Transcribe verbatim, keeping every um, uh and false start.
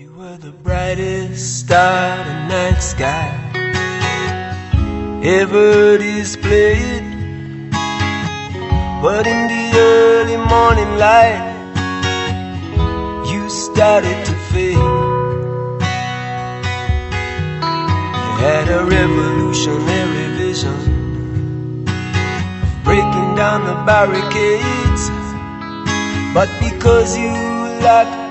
You were the brightest star in the night sky ever displayed, but in the early morning light you started to fade. You had a revolutionary vision of breaking down the barricades, but because you lacked